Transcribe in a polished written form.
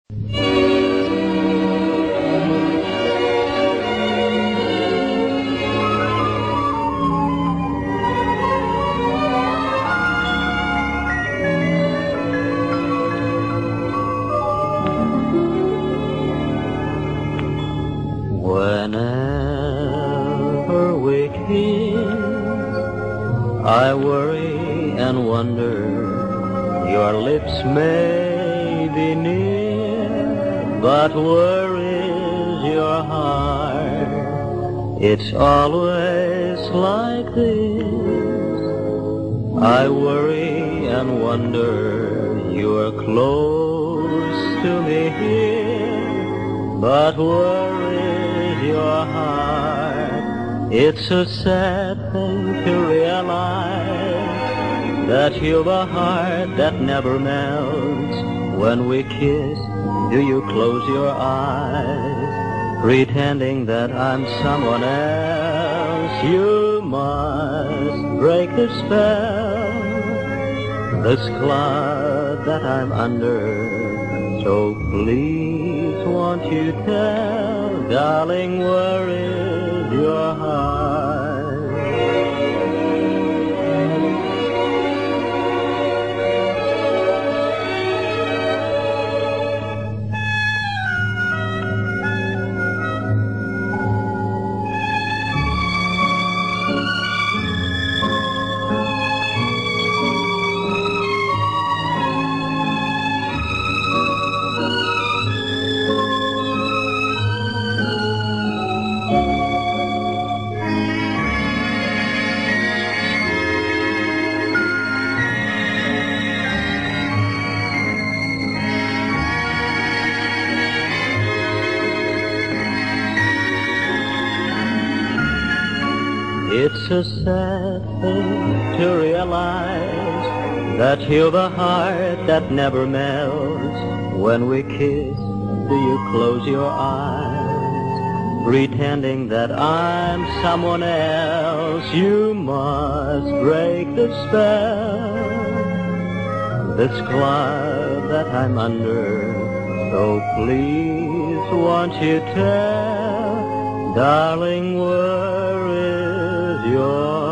Whenever we kiss, I worry and wonder. Your lips may be near, but where is your heart? It's always like this. I worry and wonder. You're close to me here, but where is your heart? It's a sad thing to realize that you've a heart that never melts. When we kiss, do you close your eyes, pretending that I'm someone else? You must break the spell, this cloud that I'm under. So please, won't you tell, darling, where is your heart? It's a sad thing to realize that you've a heart that never melts. When we kiss, do you close your eyes, pretending that I'm someone else? You must break the spell, this cloud that I'm under. So please, won't you tell, darling, where is your